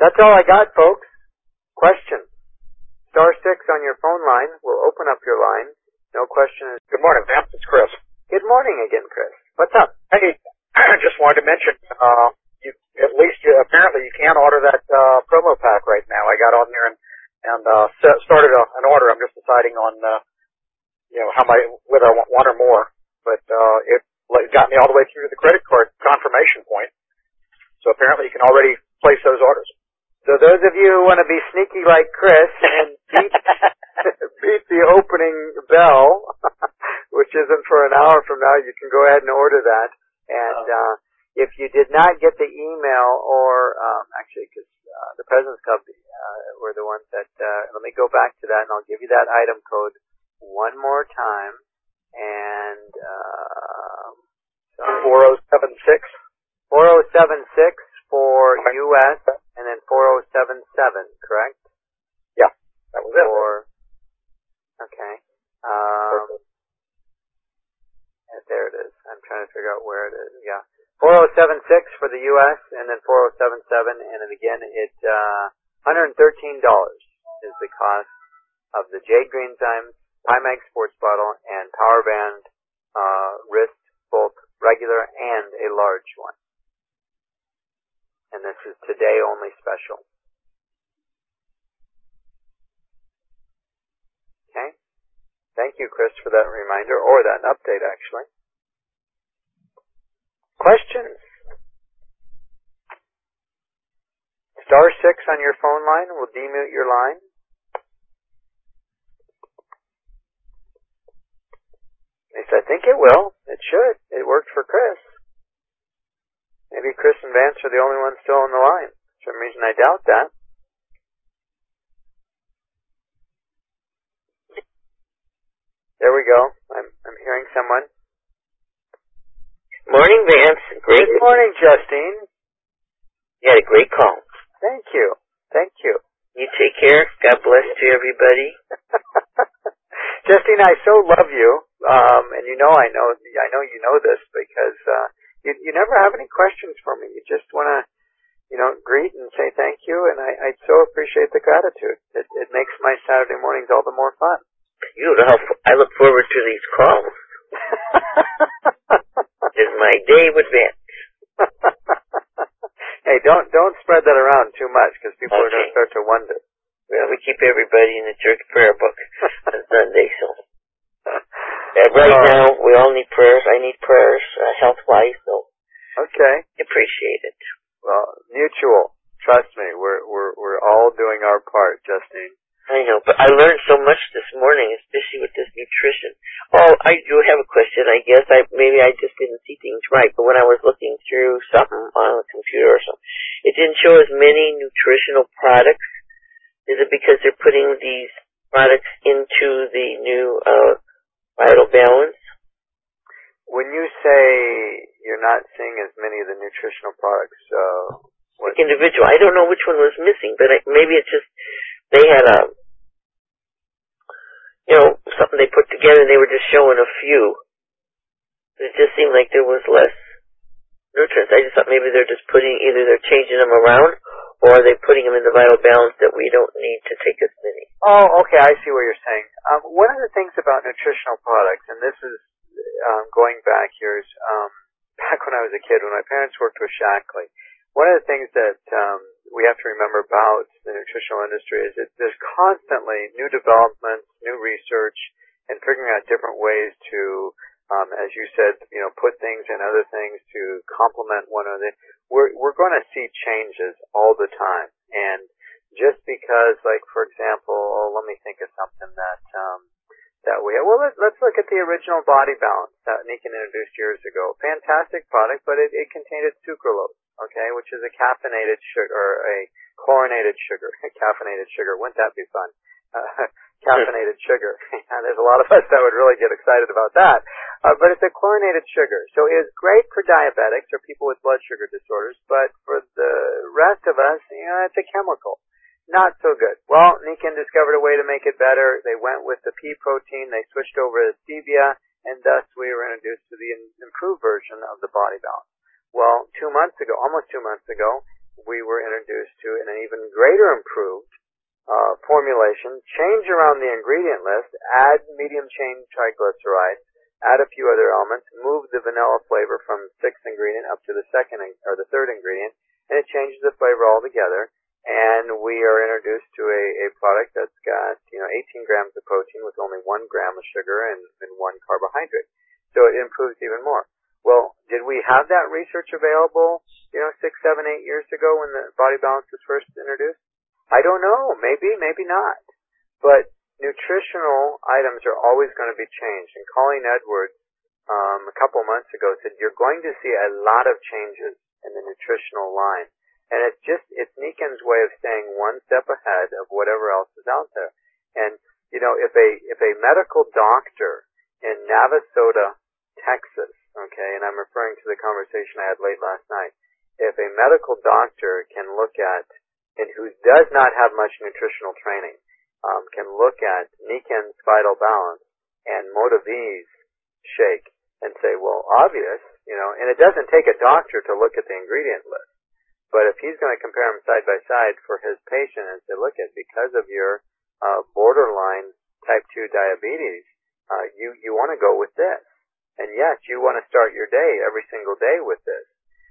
That's all I got, folks. Question. Star 6 on your phone line. We'll open up your line. No question. Good morning, Vance. It's Chris. Good morning again, Chris. What's up? Hey, I just wanted to mention, apparently you can order that promo pack right now. I got on there and started an order. I'm just deciding on whether I want one or more. But it got me all the way through to the credit card confirmation point. So apparently you can already place those orders. So those of you who want to be sneaky like Chris and beat the opening bell, which isn't for an hour from now, you can go ahead and order that. And if you did not get the email, or because the President's Club were the ones that, let me go back to that, and I'll give you that item code one more time. And 4076. 4076 for U.S. and then 4077, correct? Yeah, that was it. Okay. There it is. I'm trying to figure out where it is. Yeah. 4076 for the U.S. and then 4077, and then again, it's $113 is the cost of the Jade Green Times, Pimax Sports Bottle, and Power Band wrist, both regular and a large one. And this is today only special. Okay? Thank you, Chris, for that reminder, or that update, actually. Questions? Star 6 on your phone line will demute your line. At least I think it will. It should. It worked for Chris. Maybe Chris and Vance are the only ones still on the line. For some reason, I doubt that. There we go. I'm hearing someone. Morning, Vance. Great. Good morning, Justine. You had a great call. Thank you. Thank you. You take care. God bless to everybody. Justine, I so love you. And I know you know this because you never have any questions for me. You just want to, greet and say thank you, and I so appreciate the gratitude. It makes my Saturday mornings all the more fun. Beautiful. I look forward to these calls. It's my day with Vance. Hey, don't spread that around too much because people are going to start to wonder. Well, we keep everybody in the church prayer book on Sunday, so. Right now, we all need prayers. I need prayers, health-wise, so. Okay. Appreciate it. Well, mutual. Trust me, we're all doing our part, Justine. I know, but I learned so much this morning, especially with this nutrition. Oh, I do have a question, I guess. Maybe I just didn't see things right, but when I was looking through something on the computer or something, it didn't show as many nutritional products. Is it because they're putting these products into the new Vital Balance? When you say you're not seeing as many of the nutritional products, like individual, I don't know which one was missing, but maybe it's just they had something they put together and they were just showing a few. It just seemed like there was less nutrients. I just thought maybe they're just either they're changing them around or are they putting them in the Vital Balance that we don't need to take as many. Oh, okay, I see what you're saying. One of the things about nutritional products, and this is going back years, back when I was a kid, when my parents worked with Shaklee, one of the things that we have to remember about the nutritional industry is that there's constantly new developments, new research, and figuring out different ways to, as you said, put things in other things to complement one another. We're going to see changes all the time, and just because, like, for example, let me think of something that we have. Well, let's look at the original Body Balance that Nikan introduced years ago. Fantastic product, but it contained sucralose, okay, which is a caffeinated sugar, or a chlorinated sugar. Caffeinated sugar, wouldn't that be fun? Caffeinated sugar. There's a lot of us that would really get excited about that. But it's a chlorinated sugar. So it's great for diabetics or people with blood sugar disorders, but for the rest of us, it's a chemical. Not so good. Well, Nikan discovered a way to make it better. They went with the pea protein. They switched over to stevia, and thus we were introduced to the improved version of the Body Balance. Well, almost 2 months ago, we were introduced to an even greater improved formulation, change around the ingredient list, add medium chain triglycerides, add a few other elements, move the vanilla flavor from sixth ingredient up to the third ingredient, and it changes the flavor altogether. And we are introduced to a product that's got 18 grams of protein with only 1 gram of sugar and 1 carbohydrate. So it improves even more. Well, did we have that research available 6, 7, 8 years ago when the Body Balance was first introduced? I don't know. Maybe, maybe not. But nutritional items are always going to be changed. And Colleen Edwards, a couple months ago, said you're going to see a lot of changes in the nutritional line. And it's Niken's way of staying one step ahead of whatever else is out there. And, if a medical doctor in Navasota, Texas, okay, and I'm referring to the conversation I had late last night, if a medical doctor can look at, and who does not have much nutritional training, can look at Niken's Vital Balance and MotiV's shake and say, well, obvious, and it doesn't take a doctor to look at the ingredient list. But if he's going to compare them side by side for his patient and say, look, because of your borderline type 2 diabetes, you want to go with this. And yes, you want to start your day every single day with this.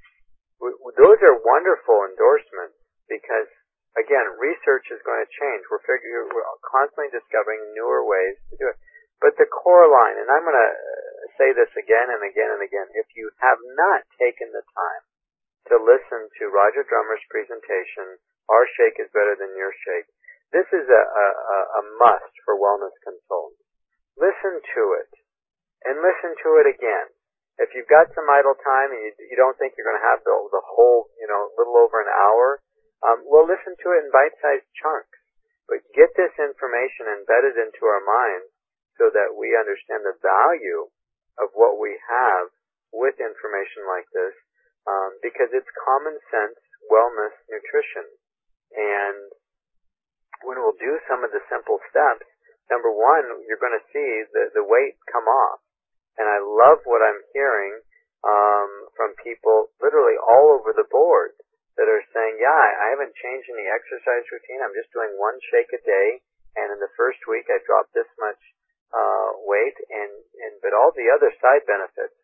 Those are wonderful endorsements because, again, research is going to change. We're constantly discovering newer ways to do it. But the core line, and I'm going to say this again and again and again, if you have not taken the time to listen to Roger Drummer's presentation, Our Shake is Better Than Your Shake, this is a must for wellness consultants. Listen to it, and listen to it again. If you've got some idle time and you don't think you're going to have the whole, little over an hour, well, listen to it in bite-sized chunks. But get this information embedded into our minds so that we understand the value of what we have with information like this, because it's common sense wellness nutrition. And when we'll do some of the simple steps, number one, you're going to see the weight come off. And I love what I'm hearing from people literally all over the board that are saying, yeah, I haven't changed any exercise routine. I'm just doing one shake a day. And in the first week, I dropped this much weight. But all the other side benefits,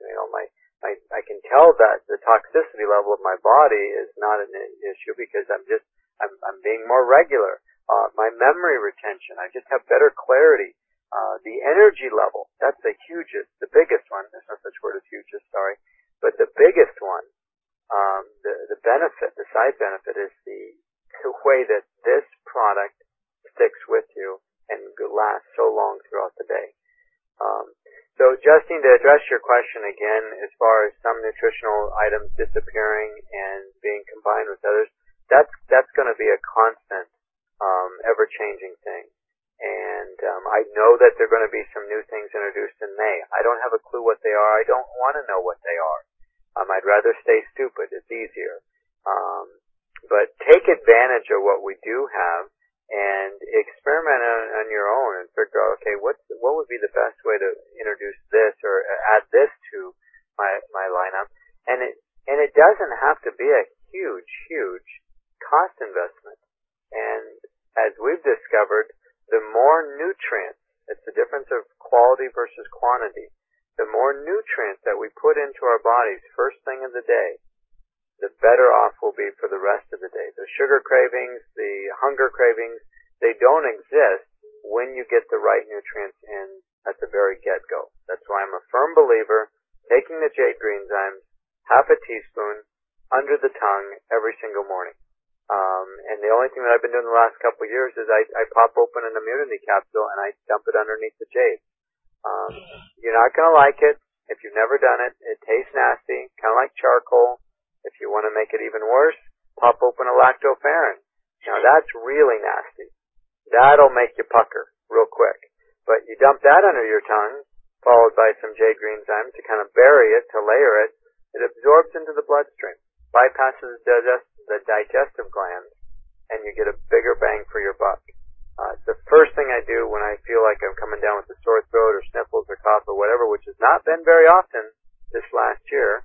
I can tell that the toxicity level of my body is not an issue because I'm being more regular. My memory retention, I just have better clarity. The energy level, that's the biggest one. There's no such word as hugest, sorry. But the biggest one, the benefit, the side benefit is the way that this product sticks with you and lasts so long throughout the day. So Justine, to address your question again, as far as some nutritional items disappearing and being combined with others, that's going to be a constant, ever-changing thing. And I know that there are going to be some new things introduced in May. I don't have a clue what they are. I don't want to know what they are. I'd rather stay stupid. It's easier. But take advantage of what we do have and experiment on your own and figure out, okay, what would be the best way to introduce this or add this to my lineup. And it doesn't have to be a huge cost investment. And as we've discovered, the more nutrients, it's the difference of quality versus quantity, the more nutrients that we put into our bodies first thing in the day, the better off we'll be for the rest of the day. The sugar cravings, the hunger cravings, they don't exist when you get the right nutrients in at the very get-go. That's why I'm a firm believer taking the jade green enzymes, half a teaspoon, under the tongue every single morning. And the only thing that I've been doing the last couple of years is I pop open an immunity capsule and I dump it underneath the jade. You're not going to like it if you've never done it. It tastes nasty, kind of like charcoal. If you want to make it even worse, pop open a lactoferrin. Now that's really nasty. That'll make you pucker real quick. But you dump that under your tongue, followed by some jade green enzymes to kind of bury it, to layer it. It absorbs into the bloodstream, bypasses the digestive glands, and you get a bigger bang for your buck. It's the first thing I do when I feel like I'm coming down with a sore throat or sniffles or cough or whatever, which has not been very often this last year.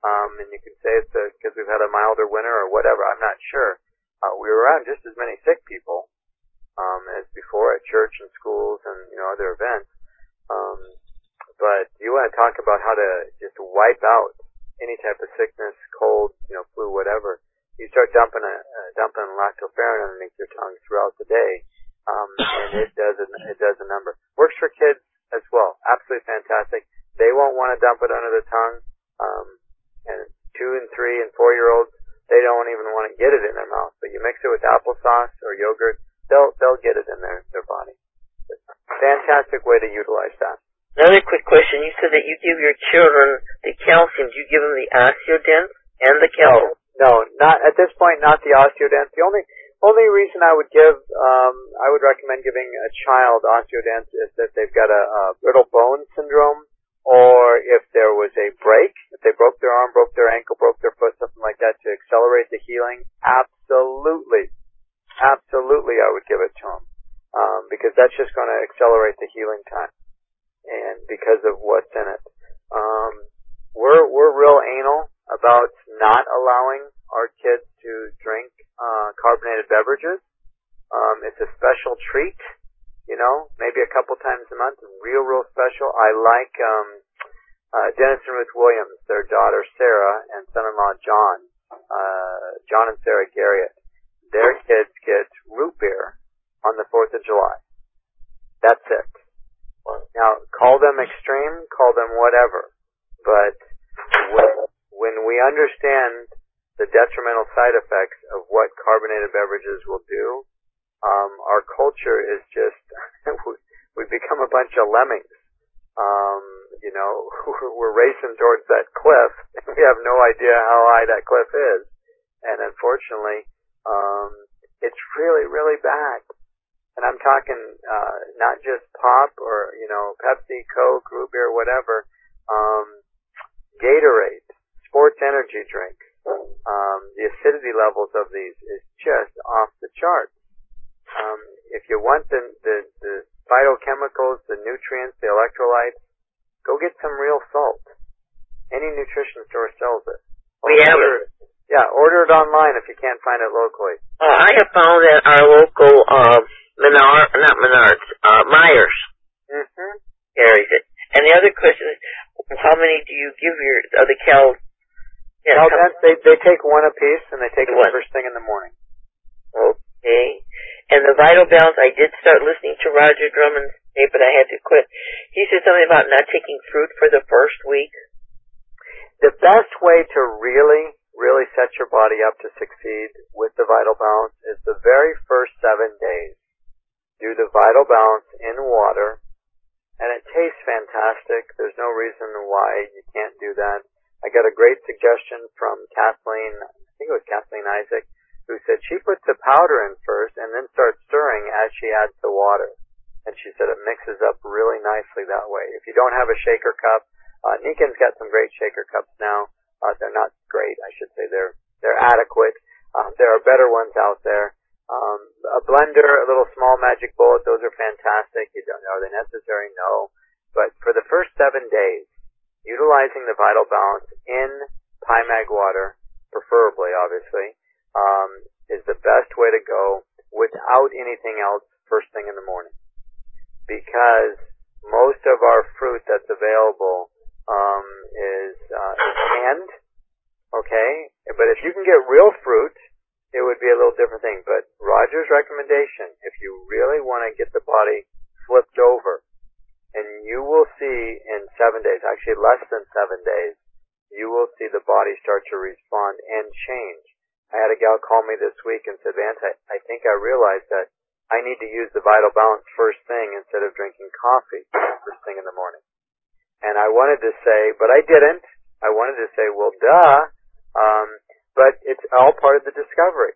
And you can say it's because we've had a milder winter or whatever. I'm not sure. We were around just as many sick people as before at church and schools and other events. But you want to talk about how to just wipe out any type of sickness, cold, flu, whatever. You start dumping lactoferrin underneath your tongue throughout the day, and it does a number. Works for kids as well. Absolutely fantastic. They won't want to dump it under the tongue. And 2 and 3 and 4-year-olds, they don't even want to get it in their mouth. But you mix it with applesauce or yogurt, they'll get it in their body. Fantastic way to utilize that. Another quick question. You said that you give your children the calcium. Do you give them the Osteodent and the calcium? No, not at this point. Not the Osteodent. The only reason I would recommend giving a child Osteodent is that they've got a brittle bone syndrome, or if there was a break, if they broke their arm, broke their ankle, broke their foot, something like that, to accelerate the healing. Absolutely, I would give it to them because that's just going to accelerate the healing time. And because of what's in it. We're real anal about not allowing our kids to drink carbonated beverages. It's a special treat, maybe a couple times a month, real special. I like Dennis and Ruth Williams, their daughter Sarah and son-in-law John and Sarah Garriott. Their kids get root beer on the 4th of July. That's it. Now, call them extreme, call them whatever, but when we understand the detrimental side effects of what carbonated beverages will do, our culture is just, we become a bunch of lemmings. We're racing towards that cliff, and we have no idea how high that cliff is. And unfortunately, it's really, really bad. And I'm talking not just pop or Pepsi, Coke, root beer, whatever. Gatorade, sports energy drinks. The acidity levels of these is just off the charts. If you want the phytochemicals, the nutrients, the electrolytes, go get some real salt. Any nutrition store sells it. We have it. Yeah, order it online if you can't find it locally. I have found that our local Myers carries it. And the other question is, how many do you give the Cal? Yeah, they take one apiece, and they take it first thing in the morning. Okay. And the Vital Balance, I did start listening to Roger Drummond's tape, but I had to quit. He said something about not taking fruit for the first week. The best way to really set your body up to succeed with the Vital Balance is the very first 7 days. Do the Vital Balance in water, and it tastes fantastic. There's no reason why you can't do that. I got a great suggestion from Kathleen, I think it was Kathleen Isaac, who said she puts the powder in first and then starts stirring as she adds the water. And she said it mixes up really nicely that way. If you don't have a shaker cup, Niken's got some great shaker cups now. They're not great, I should say. They're adequate. There are better ones out there. A blender, a little small magic bullet, those are fantastic. Are they necessary? No. But for the first 7 days, utilizing the Vital Balance in Pymag water, preferably, obviously, is the best way to go without anything else first thing in the morning. Because most of our fruit that's available is canned, okay? But if you can get real fruit, it would be a little different thing. But Roger's recommendation, if you really want to get the body flipped over, and you will see in 7 days, actually less than 7 days, you will see the body start to respond and change. I had a gal call me this week and said, Vance, I think I realized that I need to use the Vital Balance first thing instead of drinking coffee first thing in the morning. And I wanted to say, but I didn't. I wanted to say, well, duh. But it's all part of the discovery.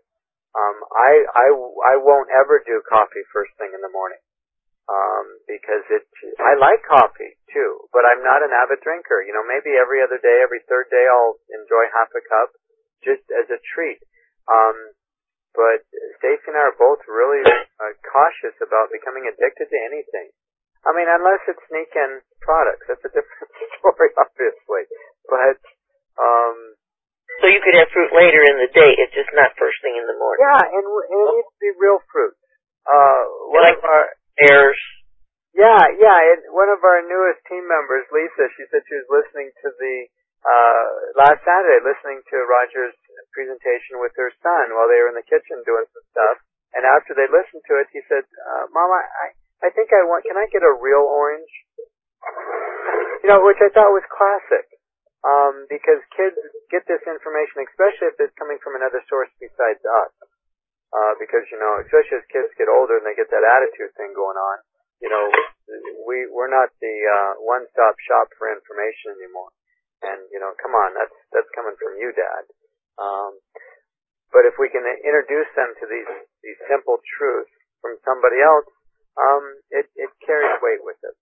I won't ever do coffee first thing in the morning. Because I like coffee too, but I'm not an avid drinker. Maybe every other day, every third day I'll enjoy half a cup just as a treat. But Stacey and I are both really cautious about becoming addicted to anything. I mean, unless it's sneak-in products. That's a different story, obviously. But So you could have fruit later in the day. It's just not first thing in the morning. Yeah, and it needs to be real fruit. Like pears. Yeah. And one of our newest team members, Lisa, she said she was listening to the last Saturday, listening to Roger's presentation with her son while they were in the kitchen doing some stuff. And after they listened to it, he said, "Mama, I think I want. Can I get a real orange?" Which I thought was classic. Because kids get this information, especially if it's coming from another source besides us. Because, especially as kids get older and they get that attitude thing going on, we're not the one-stop shop for information anymore. And, come on, that's coming from you, Dad. But if we can introduce them to these simple truths from somebody else, it carries weight with it.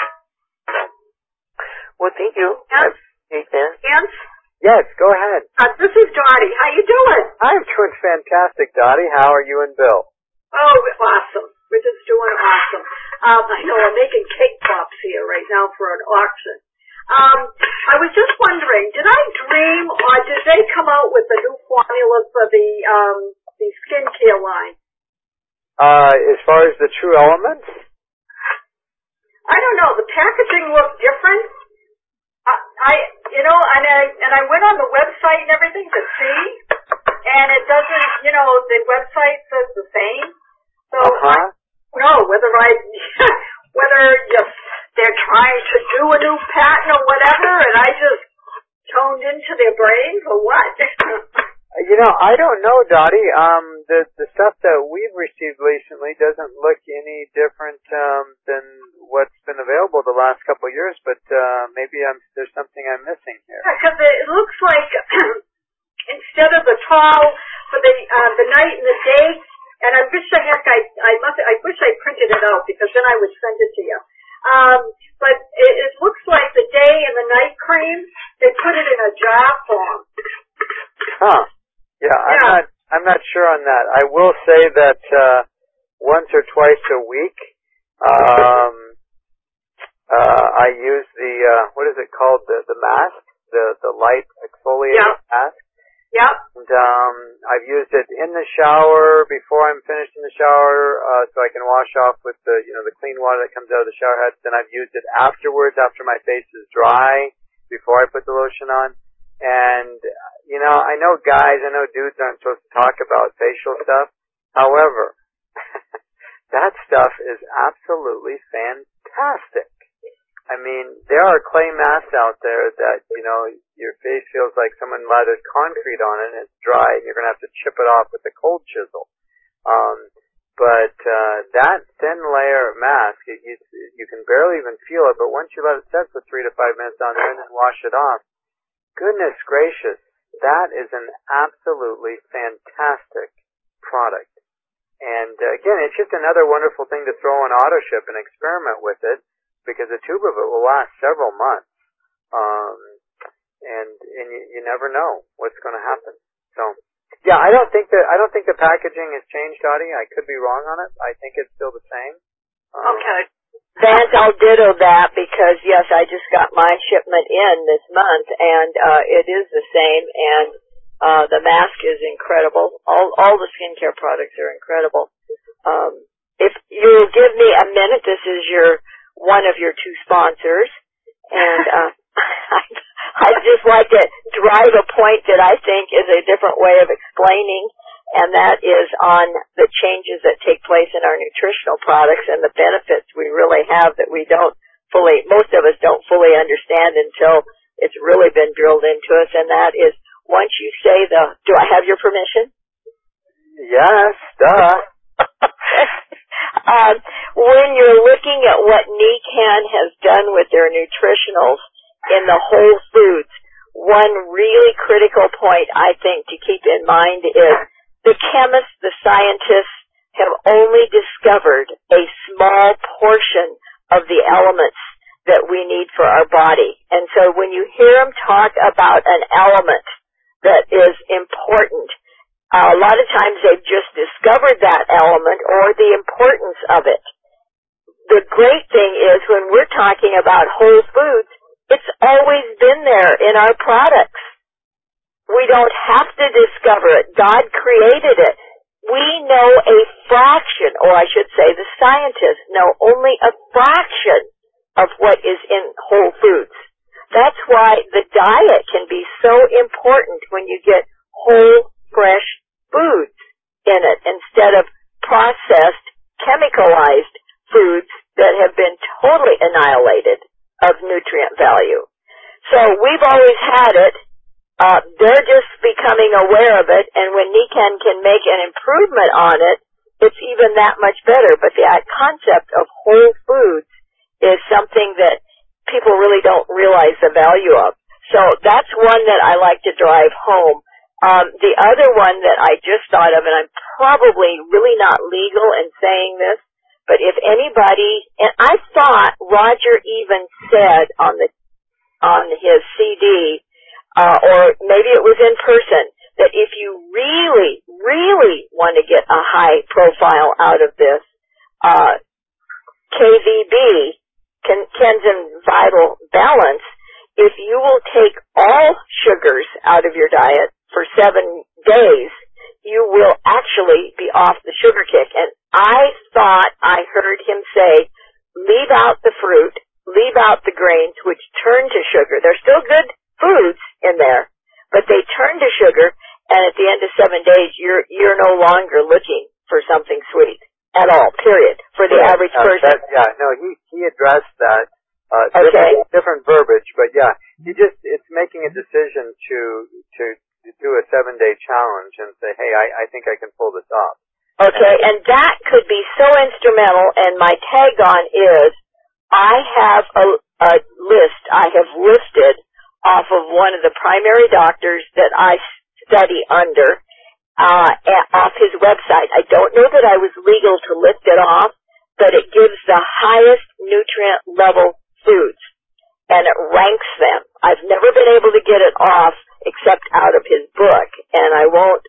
Well, thank you. Yes. Yes. Yes, go ahead. This is Dottie. How you doing? I'm doing fantastic, Dottie. How are you and Bill? Oh, awesome. We're just doing awesome. I know I'm making cake pops here right now for an auction. I was just wondering, did I dream or did they come out with a new formula for the skincare line? As far as the True Elements? I don't know. The packaging looked different. I went on the website and everything to see, and it doesn't, the website says the same. So I don't know whether they're trying to do a new patent or whatever, and I just toned into their brains or what? I don't know, Dottie. The stuff that we've received recently doesn't look any different than what's been available the last couple of years, but maybe there's something I'm missing here. Because it looks like instead of the tall for the night and the day, and I wish I wish I printed it out because then I would send it to you. But it looks like the day and the night cream, they put it in a jar form. Huh. Yeah, I'm not sure on that. I will say that once or twice a week, I use the what is it called? The mask, the light exfoliating mask. Yep. And I've used it in the shower before I'm finished in the shower, so I can wash off with the clean water that comes out of the shower head. Then I've used it afterwards, after my face is dry, before I put the lotion on. And I know dudes aren't supposed to talk about facial stuff. However, that stuff is absolutely fantastic. I mean, there are clay masks out there that, your face feels like someone lathered concrete on it and it's dry and you're going to have to chip it off with a cold chisel. But that thin layer mask, you can barely even feel it, but once you let it set for 3 to 5 minutes on there and then wash it off, goodness gracious, that is an absolutely fantastic product. And again, it's just another wonderful thing to throw on AutoShip and experiment with it, because a tube of it will last several months. And you never know what's going to happen. So, yeah, I don't think the packaging has changed, Dottie. I could be wrong on it. I think it's still the same. Okay. Vance, I'll ditto that because, yes, I just got my shipment in this month, and it is the same, and the mask is incredible. All the skincare products are incredible. If you'll give me a minute, this is one of your two sponsors, and I'd just like to drive a point that I think is a different way of explaining, and that is on the changes that take place in our nutritional products and the benefits we really have that most of us don't fully understand until it's really been drilled into us, and that is once you say do I have your permission? Yes, duh. When you're looking at what NECAN has done with their nutritionals in the whole foods, one really critical point I think to keep in mind is the chemists, the scientists have only discovered a small portion of the elements that we need for our body. And so when you hear them talk about an element that is important, a lot of times they've just discovered that element or the importance of it. The great thing is when we're talking about whole foods, it's always been there in our products. We don't have to discover it. God created it. We know a fraction, or I should say the scientists know only a fraction of what is in whole foods. That's why the diet can be so important when you get whole, fresh foods in it instead of processed, chemicalized foods that have been totally annihilated of nutrient value. So we've always had it. They're just becoming aware of it, and when NECAN can make an improvement on it, it's even that much better. But the concept of whole foods is something that people really don't realize the value of. So that's one that I like to drive home. The other one that I just thought of, and I'm probably really not legal in saying this, but if anybody, and I thought Roger even said on his CD, or maybe it was in person, that if you really, really want to get a high profile out of this, KVB, Kenzen Vital Balance, if you will take all sugars out of your diet for 7 days, you will actually be off the sugar kick. And I thought I heard him say, leave out the fruit, leave out the grains, which turn to sugar. They're still good foods in there, but they turn to sugar, and at the end of 7 days, you're no longer looking for something sweet at all, period, for the average person. He addressed that, different verbiage, but it's making a decision to do a 7-day challenge and say, hey, I think I can pull this off. Okay, and that could be so instrumental, and my tag on is, I have a list I have listed off of one of the primary doctors that I study under, off his website. I don't know that I was legal to lift it off, but it gives the highest nutrient level foods, and it ranks them. I've never been able to get it off except out of his book, and I won't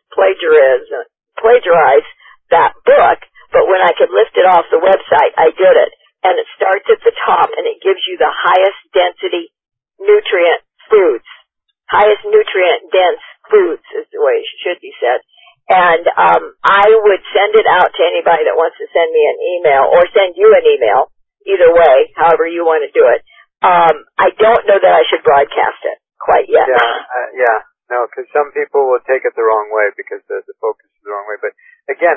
plagiarize that book, but when I could lift it off the website, I did it. And it starts at the top, and it gives you the highest density nutrient foods. Highest nutrient dense foods is the way it should be said. And I would send it out to anybody that wants to send me an email, or send you an email, either way, however you want to do it. I don't know that I should broadcast it quite yet. No, because some people will take it the wrong way because the focus is the wrong way. But again,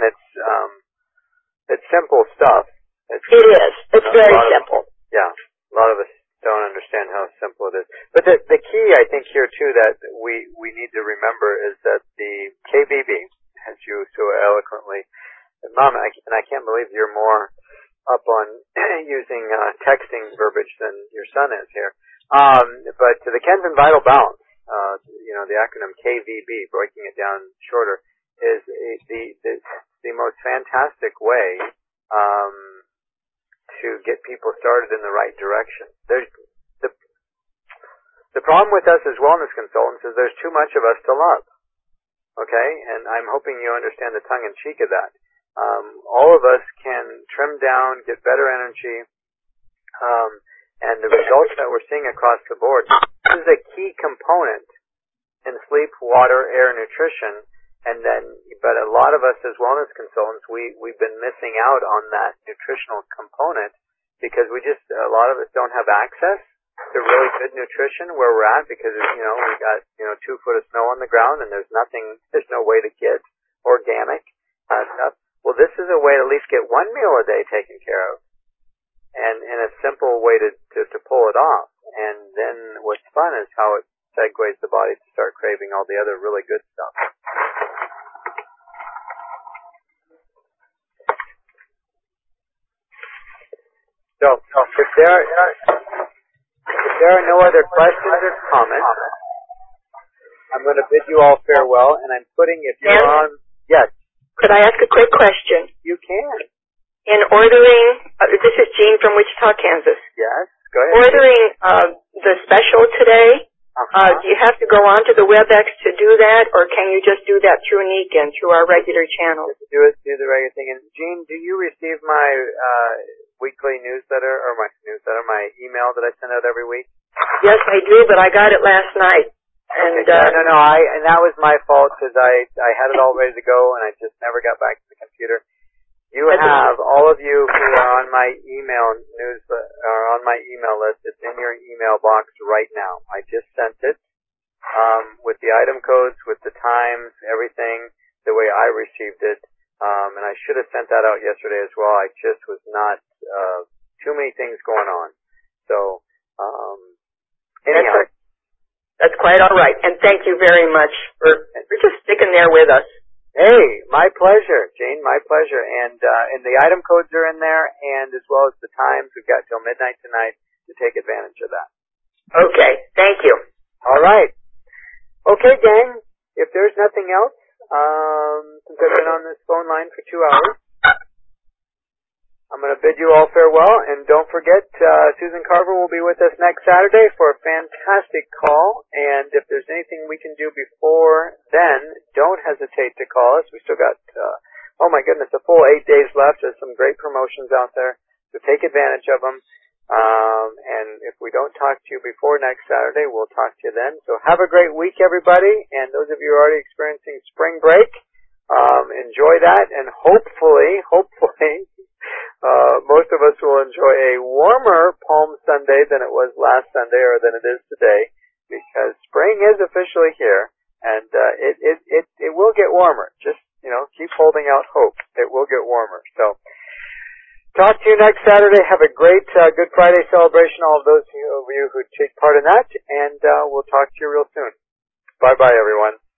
it's simple stuff. It is. It's very simple. A lot of us don't understand how simple it is. But the key, I think, here too, that we need to remember is that the KBB, as you so eloquently, Mom, and I can't believe you're more up on using texting verbiage than your son is here. But the Kenzen Vital Balance, the acronym KVB, breaking it down shorter, is the most fantastic way to get people started in the right direction. The problem with us as wellness consultants is there's too much of us to love. Okay? And I'm hoping you understand the tongue-in-cheek of that. All of us can trim down, get better energy, and the results that we're seeing across the board. This is a key component in sleep, water, air, nutrition. But a lot of us as wellness consultants, we've been missing out on that nutritional component because a lot of us don't have access to really good nutrition where we're at because, we got, 2 foot of snow on the ground and there's no way to get organic stuff. Well, this is a way to at least get 1 meal a day taken care of and a simple way to pull it off. And then what's fun is how it segues the body to start craving all the other really good stuff. So, if there are no other questions or comments, I'm going to bid you all farewell, and I'm putting, if you're on, yes. Could I ask a quick question? You can. In ordering, this is Jean from Wichita, Kansas. Yes, go ahead. Ordering the special today, do you have to go onto the WebEx to do that, or can you just do that through NECAN, through our regular channel? Just do the regular thing. And Jean, do you receive my weekly newsletter, or my email that I send out every week? Yes, I do, but I got it last night. And No. And that was my fault because I had it all ready to go and I just never got back to the computer. You have all of you who are on my email on my email list. It's in your email box right now. I just sent it with the item codes, with the times, everything the way I received it. And I should have sent that out yesterday as well. I just was not too many things going on. So anyhow. That's quite all right. And thank you very much for just sticking there with us. Hey, my pleasure, Jane, my pleasure. And the item codes are in there, and as well as the times. We've got till midnight tonight to take advantage of that. Okay, thank you. All right. Okay, gang, if there's nothing else, since I've been on this phone line for 2 hours, I'm going to bid you all farewell, and don't forget, Susan Carver will be with us next Saturday for a fantastic call, and if there's anything we can do before then, don't hesitate to call us. We still got, oh my goodness, a full 8 days left. There's some great promotions out there, so take advantage of them, and if we don't talk to you before next Saturday, we'll talk to you then. So have a great week, everybody, and those of you who are already experiencing spring break, enjoy that, and hopefully, most of us will enjoy a warmer Palm Sunday than it was last Sunday or than it is today, because spring is officially here, and it will get warmer. Just, keep holding out hope. It will get warmer. So, talk to you next Saturday. Have a great Good Friday celebration, all of those of you who take part in that, and we'll talk to you real soon. Bye-bye, everyone.